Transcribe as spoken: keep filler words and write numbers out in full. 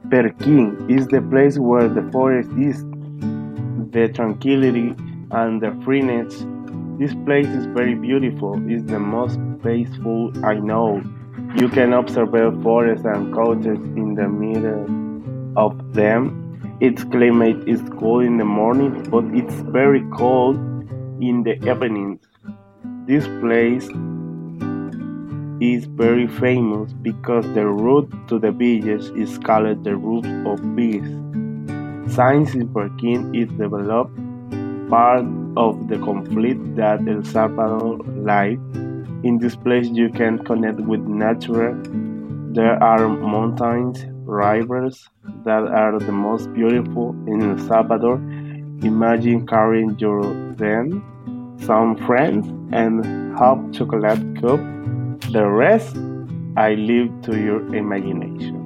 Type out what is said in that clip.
Peking is the place where the forest is, the tranquility and the freeness. This place is very beautiful. It's the most peaceful I know. You can observe forests and cottages in the middle of them. Its climate is cool in the morning, but it's very cold in the evenings. This place is very famous because the route to the beaches is called the Route of Peace. Science in Peking is developed part of the conflict that El Salvador life. In this place you can connect with nature. There are mountains, rivers that are the most beautiful in El Salvador. Imagine carrying your then some friends and hot chocolate cup. The rest I leave to your imagination.